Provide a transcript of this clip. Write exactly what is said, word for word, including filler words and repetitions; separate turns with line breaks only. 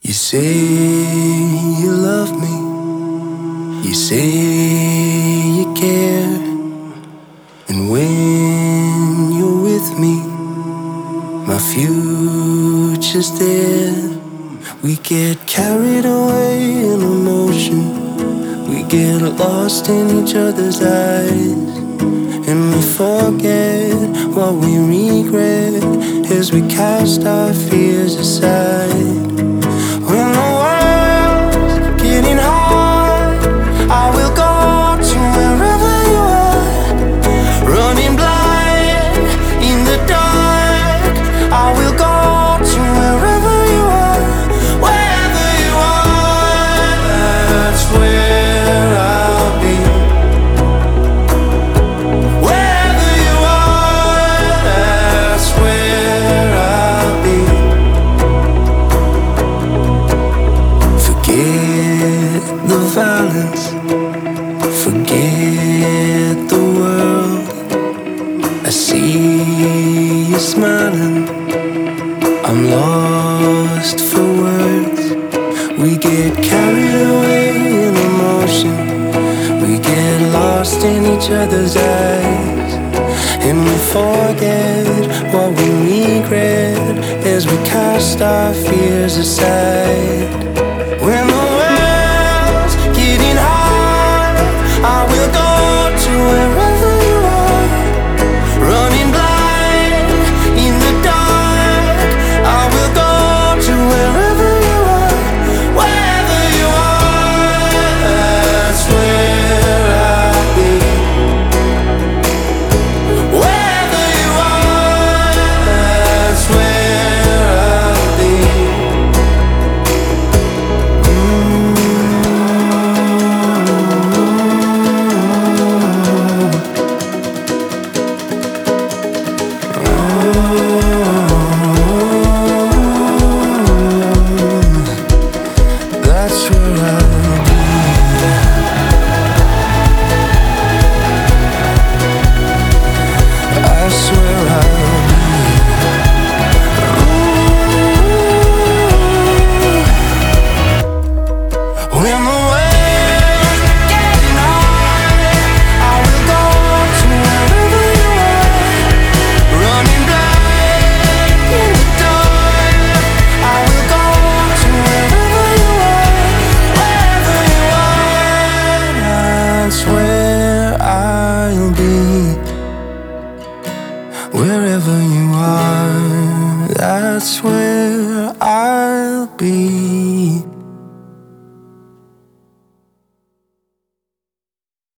You say you love me, you say you care, and when you're with me, my future's there. We get carried away in emotion, we get lost in each other's eyes, and we forget what we regret as we cast our fears aside. When the world's getting hard, I will go to wherever you are. Running blind in the dark, I will go to wherever you are. Wherever you are, that's where I'll be. Wherever you are, that's where I'll be. Forget the violence, forget the world. I see you smiling, I'm lost for words. We get carried away in emotion, we get lost in each other's eyes, and we forget what we regret as we cast our fears aside.